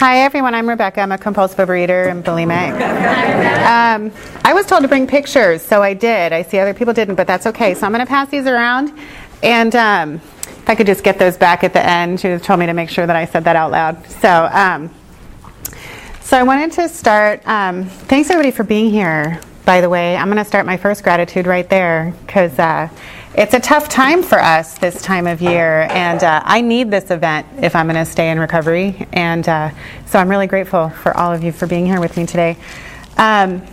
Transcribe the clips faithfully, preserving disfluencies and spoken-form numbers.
Hi everyone, I'm Rebecca. I'm a compulsive overeater and bulimic. Um, I was told to bring pictures, so I did. I see other people didn't, but that's okay. So I'm going to pass these around, and um, if I could just get those back at the end. She just told me to make sure that I said that out loud. So, um, so I wanted to start. Um, thanks everybody for being here. By the way, I'm going to start my first gratitude right there because uh, it's a tough time for us this time of year, and uh, I need this event if I'm going to stay in recovery. And uh, so I'm really grateful for all of you for being here with me today. Um,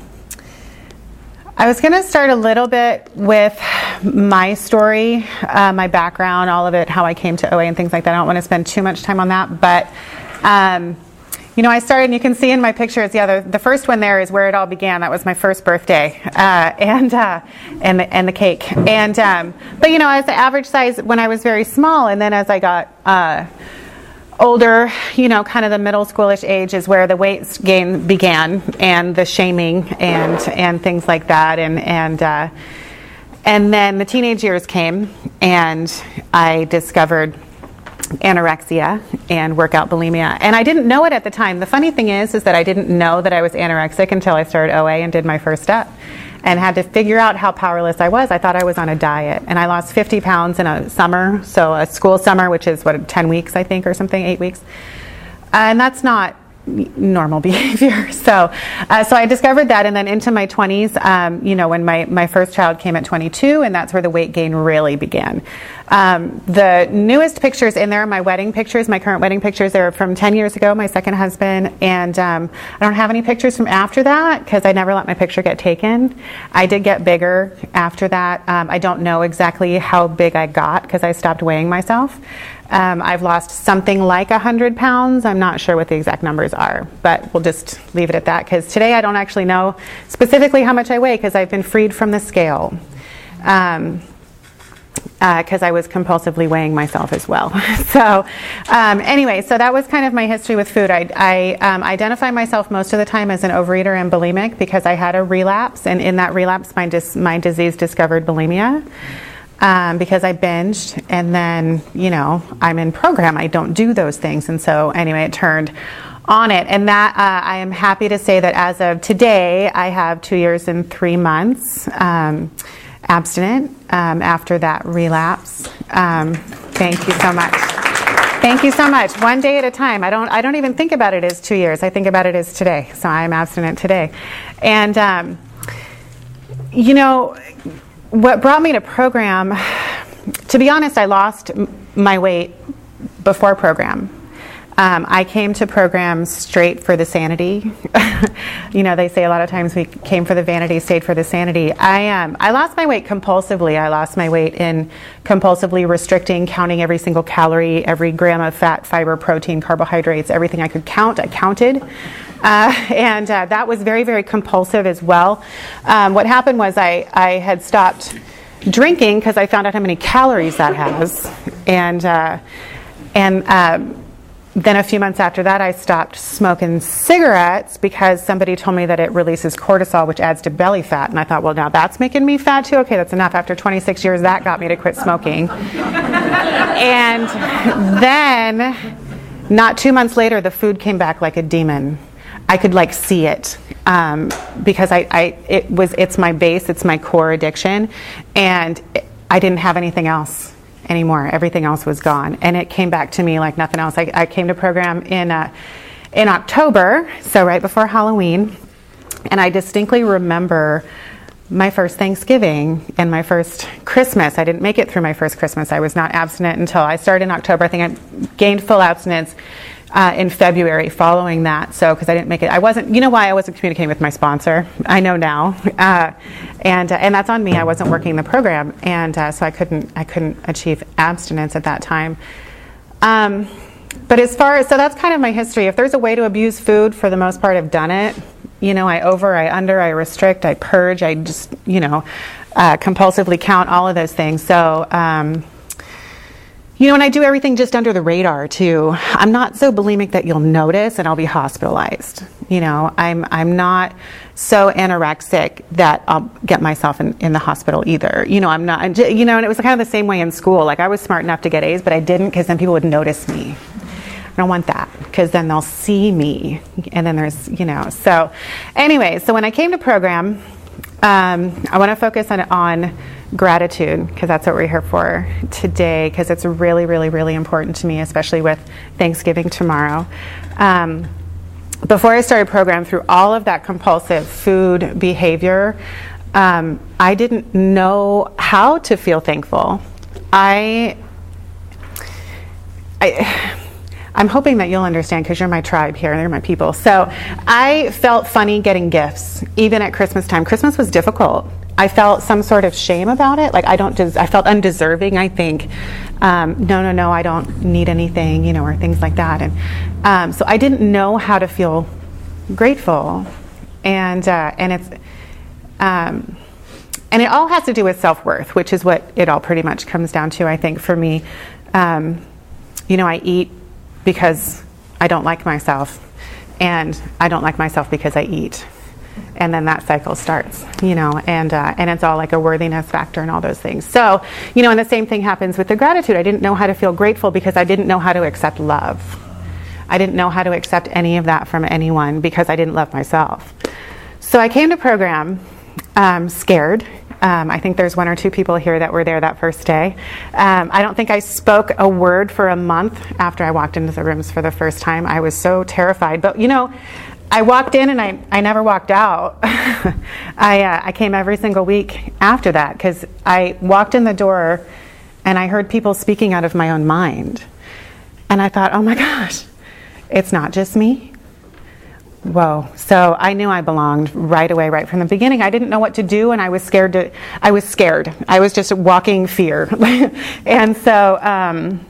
I was going to start a little bit with my story, uh, my background, all of it, how I came to O A and things like that. I don't want to spend too much time on that, but um, you know, I started, and you can see in my pictures, yeah, the, the first one there is where it all began. That was my first birthday, uh, and uh, and the, and the cake. And um, but you know, as the average size when I was very small, and then as I got uh, older, you know, kind of the middle schoolish age is where the weight gain began, and the shaming and and things like that, and and uh, and then the teenage years came, and I discovered anorexia and workout bulimia, and I didn't know it at the time. The funny thing is is that I didn't know that I was anorexic until I started O A and did my first step and had to figure out how powerless I was. I thought I was on a diet, and I lost fifty pounds in a summer, so a school summer, which is what, ten weeks I think, or something, eight weeks, and that's not normal behavior. So uh, so I discovered that, and then into my twenties, um, you know, when my, my first child came at twenty-two, and that's where the weight gain really began. Um, the newest pictures in there are my wedding pictures, my current wedding pictures. They're from ten years ago, my second husband, and um, I don't have any pictures from after that because I never let my picture get taken. I did get bigger after that. Um, I don't know exactly how big I got because I stopped weighing myself. Um, I've lost something like one hundred pounds. I'm not sure what the exact numbers are, but we'll just leave it at that because today I don't actually know specifically how much I weigh because I've been freed from the scale. Um, because uh, I was compulsively weighing myself as well. so um, anyway, so that was kind of my history with food. I, I um, identify myself most of the time as an overeater and bulimic because I had a relapse, and in that relapse my, dis- my disease discovered bulimia. Um, because I binged, and then, you know, I'm in program. I don't do those things. And so anyway, it turned on it. And that uh, I am happy to say that as of today, I have two years and three months um, abstinent um, after that relapse. Um, thank you so much. Thank you so much. One day at a time. I don't I don't even think about it as two years. I think about it as today. So I'm abstinent today. And, um, you know, what brought me to program, to be honest, I lost m- my weight before program. Um, I came to program straight for the sanity. You know, they say a lot of times we came for the vanity, stayed for the sanity. I um, I lost my weight compulsively. I lost my weight in compulsively restricting, counting every single calorie, every gram of fat, fiber, protein, carbohydrates, everything I could count, I counted. Uh, and uh, that was very, very compulsive as well. Um, what happened was I, I had stopped drinking because I found out how many calories that has. And, uh, and um, then a few months after that, I stopped smoking cigarettes because somebody told me that it releases cortisol, which adds to belly fat. And I thought, well, now that's making me fat too? Okay, that's enough. After twenty-six years, that got me to quit smoking. And then, not two months later, the food came back like a demon. I could like see it um, because I, I it was it's my base, it's my core addiction, and it, I didn't have anything else anymore. Everything else was gone, and it came back to me like nothing else. I, I came to program in uh, in October, so right before Halloween, and I distinctly remember my first Thanksgiving and my first Christmas. I didn't make it through my first Christmas. I was not abstinent until I started in October. I think I gained full abstinence Uh, in February following that, so because I didn't make it, I wasn't. You know why I wasn't communicating with my sponsor? I know now, uh, and uh, and that's on me. I wasn't working the program, and uh, so I couldn't I couldn't achieve abstinence at that time. Um, but as far as so that's kind of my history. If there's a way to abuse food, for the most part, I've done it. You know, I over, I under, I restrict, I purge, I just you know uh, compulsively count, all of those things. So. Um, You know, and I do everything just under the radar too. I'm not so bulimic that you'll notice and I'll be hospitalized. You know, I'm I'm not so anorexic that I'll get myself in, in the hospital either. You know, I'm not, I'm just, you know, and it was kind of the same way in school. Like I was smart enough to get A's, but I didn't because then people would notice me. don't want that, because then they'll see me, and then there's, you know. So anyway, so when I came to program, um, I want to focus on, on gratitude, because that's what we're here for today, because it's really, really, really important to me, especially with Thanksgiving tomorrow. Um, before I started program, through all of that compulsive food behavior, um, I didn't know how to feel thankful. I... I, I'm hoping that you'll understand, because you're my tribe here, they're my people. So I felt funny getting gifts, even at Christmas time. Christmas was difficult. I felt some sort of shame about it. Like I don't, des- I felt undeserving, I think. Um, no, no, no, I don't need anything, you know, or things like that. And um, so I didn't know how to feel grateful. And uh, and it's, um, and it all has to do with self-worth, which is what it all pretty much comes down to, I think, for me. Um, You know, I eat because I don't like myself, and I don't like myself because I eat, and then that cycle starts, you know, and uh, and it's all like a worthiness factor and all those things. So, you know, and the same thing happens with the gratitude. I didn't know how to feel grateful because I didn't know how to accept love. I didn't know how to accept any of that from anyone because I didn't love myself. So I came to program um, scared. Um, I think there's one or two people here that were there that first day. Um, I don't think I spoke a word for a month after I walked into the rooms for the first time. I was so terrified. But, you know, I walked in and I, I never walked out. I, uh, I came every single week after that, because I walked in the door and I heard people speaking out of my own mind. And I thought, oh my gosh, it's not just me. Whoa. So I knew I belonged right away, right from the beginning. I didn't know what to do, and I was scared to, I was scared. I was just walking fear. And so, um,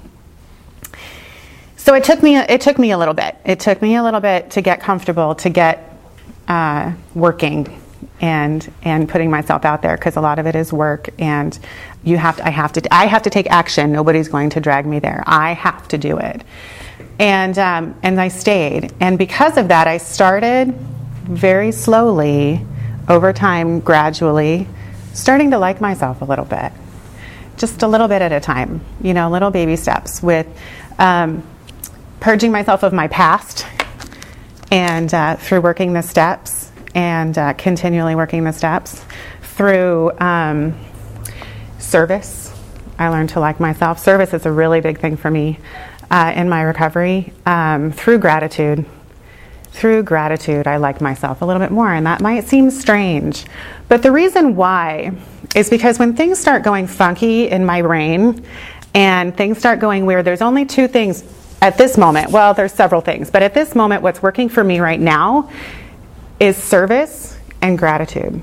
so it took me, it took me a little bit. It took me a little bit to get comfortable, to get, uh, working and, and putting myself out there, because a lot of it is work, and you have to, I have to, I have to take action. Nobody's going to drag me there. I have to do it. And um, and I stayed. And because of that, I started very slowly, over time, gradually, starting to like myself a little bit. Just a little bit at a time, you know, little baby steps, with um, purging myself of my past, and uh, through working the steps, and uh, continually working the steps, through um, service. I learned to like myself. Service is a really big thing for me. Uh, in my recovery, um, through gratitude. Through gratitude, I like myself a little bit more, and that might seem strange. But the reason why is because when things start going funky in my brain, and things start going weird, there's only two things at this moment. Well, there's several things, but at this moment, what's working for me right now is service and gratitude.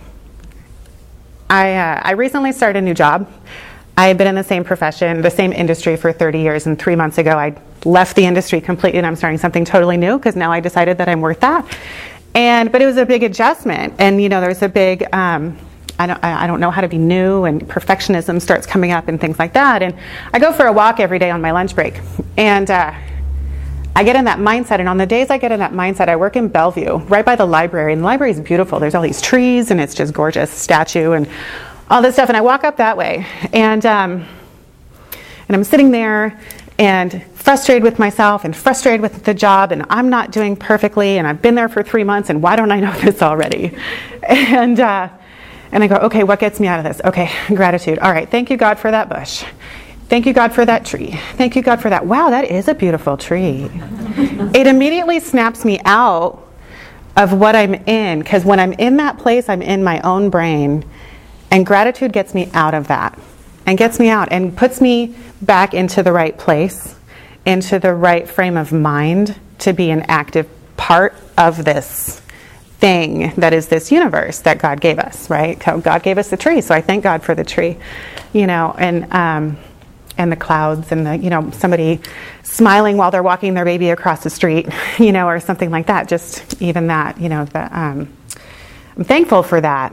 I, uh, I recently started a new job. I had been in the same profession, the same industry for thirty years, and three months ago I left the industry completely, and I'm starting something totally new, because now I decided that I'm worth that. And but it was a big adjustment, and you know, there's a big um, I don't I don't know how to be new, and perfectionism starts coming up and things like that. And I go for a walk every day on my lunch break, and uh, I get in that mindset. And on the days I get in that mindset, I work in Bellevue, right by the library, and the library is beautiful. There's all these trees, and it's just gorgeous, statue and all this stuff. And I walk up that way, and um, and I'm sitting there and frustrated with myself and frustrated with the job, and I'm not doing perfectly, and I've been there for three months, and why don't I know this already? And uh, and I go, okay, what gets me out of this? Okay, gratitude. All right, thank you, God, for that bush. Thank you, God, for that tree. Thank you, God, for that. Wow, that is a beautiful tree. It immediately snaps me out of what I'm in, because when I'm in that place, I'm in my own brain. And gratitude gets me out of that, and gets me out and puts me back into the right place, into the right frame of mind to be an active part of this thing that is this universe that God gave us, right? God gave us the tree, so I thank God for the tree, you know, and um, and the clouds, and the, you know, somebody smiling while they're walking their baby across the street, you know, or something like that. Just even that, you know, the, um, I'm thankful for that.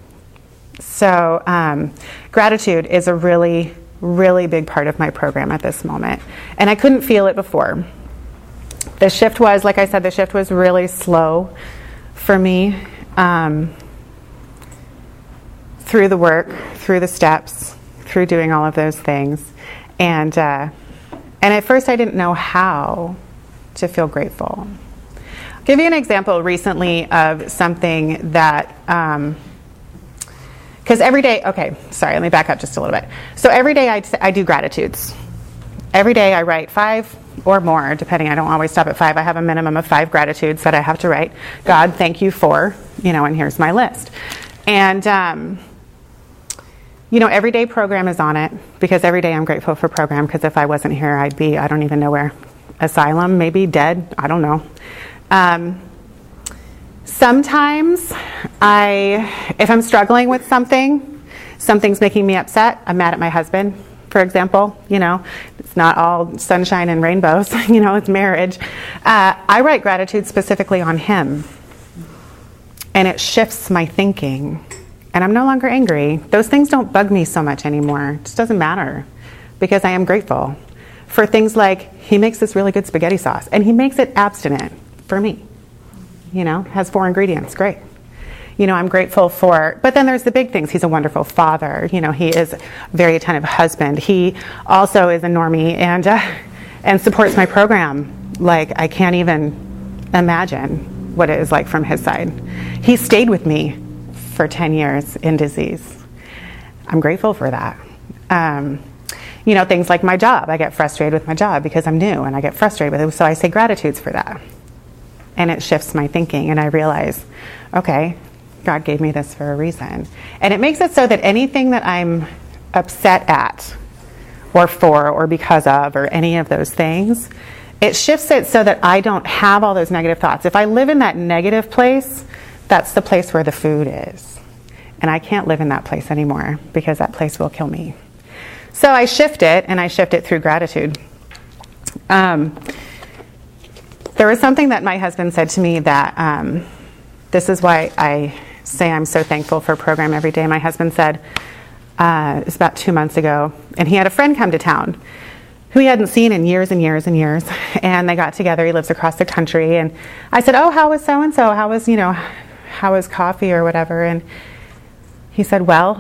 So um, gratitude is a really, really big part of my program at this moment. And I couldn't feel it before. The shift was, like I said, the shift was really slow for me, um, through the work, through the steps, through doing all of those things. And uh, and at first I didn't know how to feel grateful. I'll give you an example recently of something that, um, because every day, okay, sorry, let me back up just a little bit. So every day I, I do gratitudes. Every day I write five or more, depending. I don't always stop at five. I have a minimum of five gratitudes that I have to write. God, thank you for, you know, and here's my list. And, um, you know, everyday program is on it, because every day I'm grateful for program, because if I wasn't here, I'd be, I don't even know where, asylum, maybe dead, I don't know. Um, sometimes I, if I'm struggling with something, something's making me upset, I'm mad at my husband, for example, you know, it's not all sunshine and rainbows, you know, it's marriage. Uh, I write gratitude specifically on him, and it shifts my thinking, and I'm no longer angry. Those things don't bug me so much anymore. It just doesn't matter, because I am grateful for things like, he makes this really good spaghetti sauce, and he makes it abstinent for me, you know, has four ingredients, great. You know, I'm grateful for, but then there's the big things. He's a wonderful father. You know, he is a very attentive husband. He also is a normie and uh, and supports my program like I can't even imagine what it is like from his side. He stayed with me for ten years in disease. I'm grateful for that. Um, you know, things like my job. I get frustrated with my job because I'm new and I get frustrated with it. So I say gratitudes for that. And it shifts my thinking, and I realize, okay, God gave me this for a reason. And it makes it so that anything that I'm upset at or for or because of or any of those things, it shifts it so that I don't have all those negative thoughts. If I live in that negative place, that's the place where the food is. And I can't live in that place anymore, because that place will kill me. So I shift it, and I shift it through gratitude. Um, there was something that my husband said to me that um, this is why I say I'm so thankful for a program every day. My husband said, uh, it was about two months ago, and he had a friend come to town who he hadn't seen in years and years and years, and they got together. He lives across the country, and I said, oh, how was so-and-so? How was, you know, how was coffee or whatever? And he said, well,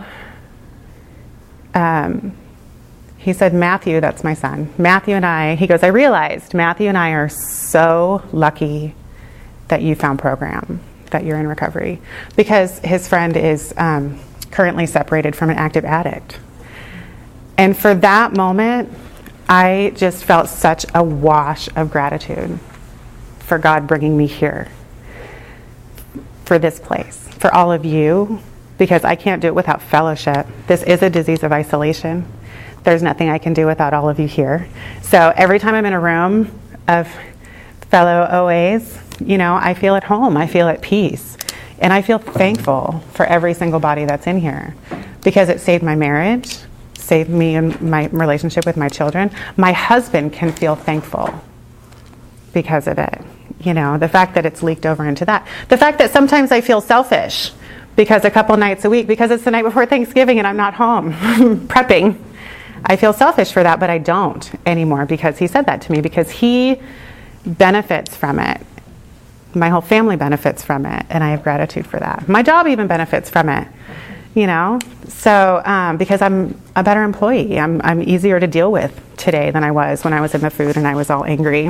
um, he said, Matthew, that's my son, Matthew and I, he goes, I realized Matthew and I are so lucky that you found program, that you're in recovery, because his friend is um, currently separated from an active addict. And for that moment, I just felt such a wash of gratitude for God bringing me here, for this place, for all of you, because I can't do it without fellowship. This is a disease of isolation. There's nothing I can do without all of you here. So every time I'm in a room of fellow O As, you know, I feel at home, I feel at peace, and I feel thankful for every single body that's in here, because it saved my marriage, saved me and my relationship with my children. My husband can feel thankful because of it. You know, the fact that it's leaked over into that. The fact that sometimes I feel selfish because a couple nights a week, because it's the night before Thanksgiving and I'm not home prepping. I feel selfish for that, but I don't anymore, because he said that to me, because he benefits from it. My whole family benefits from it, and I have gratitude for that. My job even benefits from it, you know, so um, because I'm a better employee. I'm, I'm easier to deal with today than I was when I was in the food and I was all angry.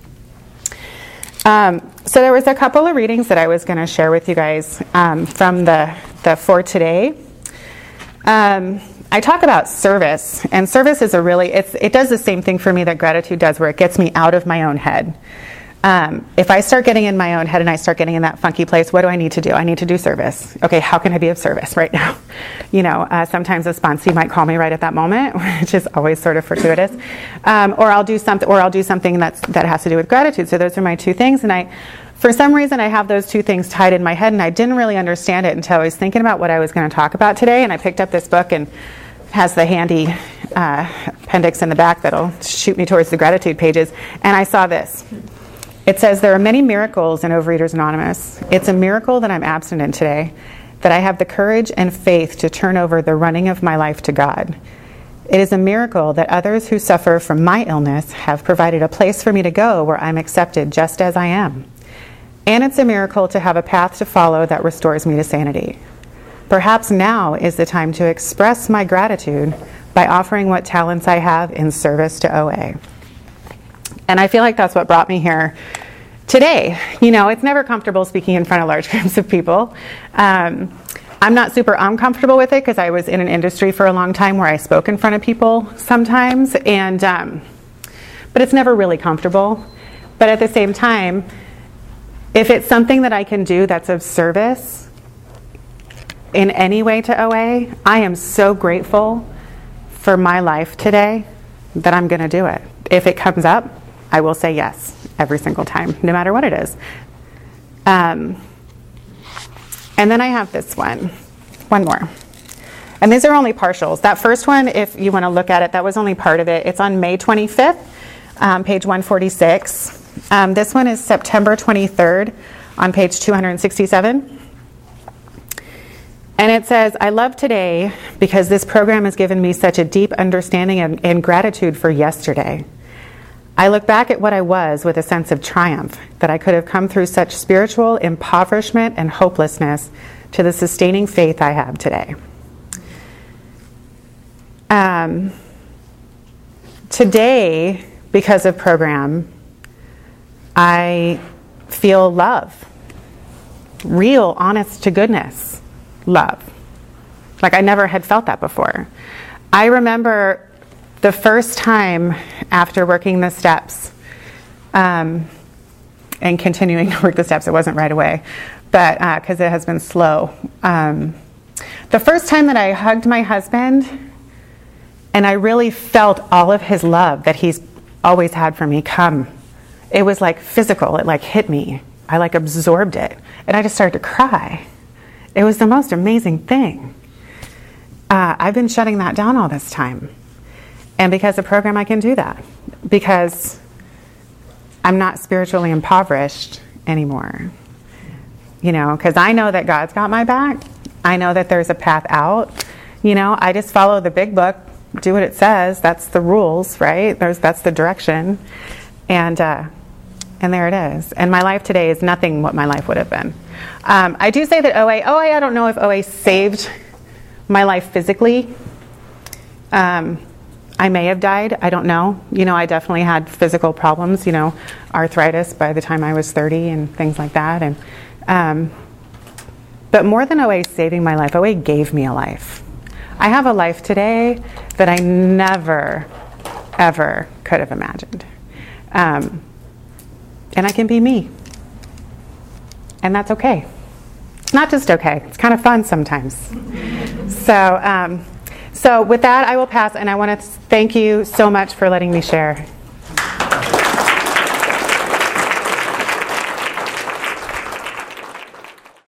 Um, so there was a couple of readings that I was going to share with you guys um, from the, the For Today. Um, I talk about service, and service is a really, it's, it does the same thing for me that gratitude does, where it gets me out of my own head. Um, if I start getting in my own head and I start getting in that funky place, what do I need to do? I need to do service. Okay, how can I be of service right now? You know, uh, sometimes a sponsee might call me right at that moment, which is always sort of fortuitous. Um, or I'll do something, or I'll do something that's that has to do with gratitude. So those are my two things, and I, for some reason, I have those two things tied in my head, and I didn't really understand it until I was thinking about what I was going to talk about today, and I picked up this book and has the handy uh, appendix in the back that'll shoot me towards the gratitude pages, and I saw this. It says, there are many miracles in Overeaters Anonymous. It's a miracle that I'm abstinent today, that I have the courage and faith to turn over the running of my life to God. It is a miracle that others who suffer from my illness have provided a place for me to go where I'm accepted just as I am. And it's a miracle to have a path to follow that restores me to sanity. Perhaps now is the time to express my gratitude by offering what talents I have in service to O A. And I feel like that's what brought me here today. You know, it's never comfortable speaking in front of large groups of people. Um, I'm not super uncomfortable with it because I was in an industry for a long time where I spoke in front of people sometimes, and um, but it's never really comfortable. But at the same time, if it's something that I can do that's of service in any way to O A, I am so grateful for my life today that I'm going to do it. If it comes up, I will say yes every single time, no matter what it is. Um, and then I have this one, one more. And these are only partials. That first one, if you want to look at it, that was only part of it. It's on May twenty-fifth, um, page one forty-six. Um, this one is September twenty-third on page two hundred sixty-seven. And it says, I love today because this program has given me such a deep understanding and, and gratitude for yesterday. I look back at what I was with a sense of triumph, that I could have come through such spiritual impoverishment and hopelessness to the sustaining faith I have today. Um, today, because of program, I feel love. Real, honest to goodness love. Like I never had felt that before. I remember the first time after working the steps um, and continuing to work the steps, it wasn't right away, but because uh, it has been slow. Um, the first time that I hugged my husband and I really felt all of his love that he's always had for me come. It was like physical. It like hit me. I like absorbed it. And I just started to cry. It was the most amazing thing. Uh, I've been shutting that down all this time. And because of program, I can do that. Because I'm not spiritually impoverished anymore. You know, because I know that God's got my back. I know that there's a path out. You know, I just follow the big book, do what it says. That's the rules, right? There's, that's the direction. And uh, and there it is. And my life today is nothing what my life would have been. Um, I do say that O A, O A, I don't know if O A saved my life physically. Um, I may have died. I don't know. You know, I definitely had physical problems, you know, arthritis by the time I was thirty and things like that. And um, but more than O A saving my life, O A gave me a life. I have a life today that I never, ever could have imagined. Um, and I can be me. And that's okay. It's not just okay. It's kind of fun sometimes. So, um, so with that, I will pass, and I want to thank you so much for letting me share.